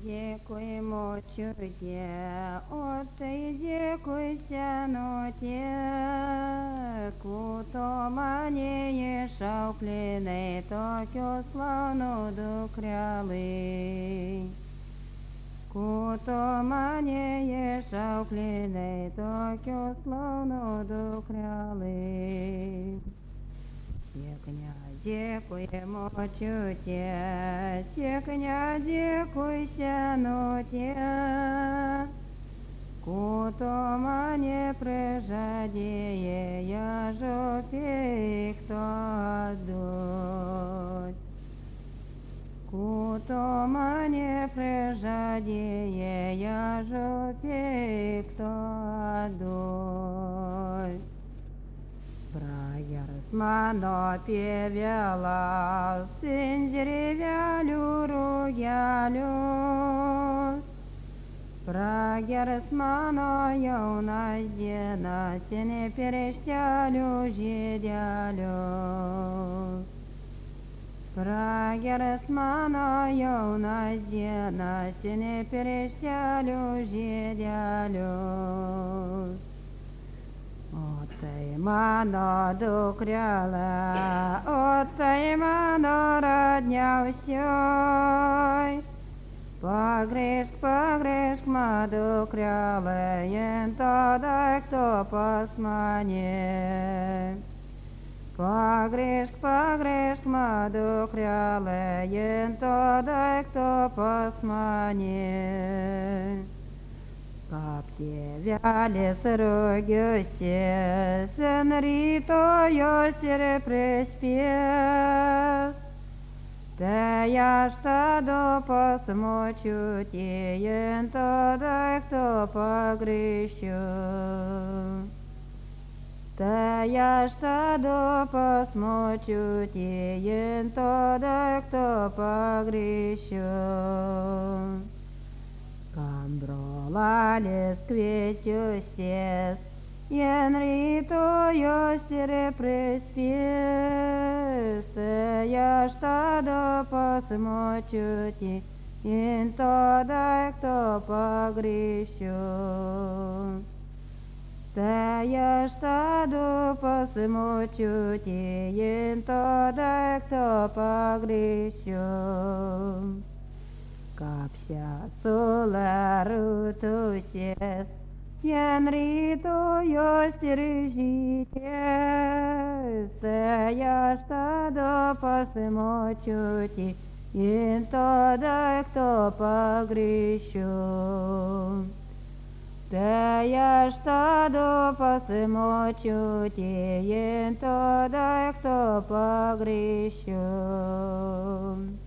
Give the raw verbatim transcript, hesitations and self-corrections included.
Дякуємо чуді, Отець, дякуйся, но те, куто маніє шаукліне, токю славну докряли. Куто маніє шаукліне, токю славну докряли. Текня, дякуємо чуття, текня, дякуйся, но те, куто мене прижадіє, я жопі, хто дуть. Куто мене прижадіє, я жопі, хто дуть. Праяр певела, сын деревялю руялю. Праяр смано яуна здена, сене перештялю жидялю. Праяр смано яуна здена, сене перештялю жидялю. Оттай мано докряла, оттай мано родня всей. Погреш, погреш, ма докряла, ен тода, кто посмане. Погреш, погреш, ма докряла, ен тода, кто посмане. Капте вяле срогёсе, сенрито ёсере преспес. Те я штадо посмочу, теен тода, кто погрещу. Те я штадо посмочу, теен тода, кто погрещу. Камбролалес кветюсес, енрито ёсере преспес. Я штадо посмочути, ин тода, кто погрещу. Я штадо посмочути, ин тода, кто погрещу. Капся соларутусес, янрито ёстережитес. Я штадо посмочути, ин тода, кто погрещу. Я штадо посмочути, ин тода, кто погрещу.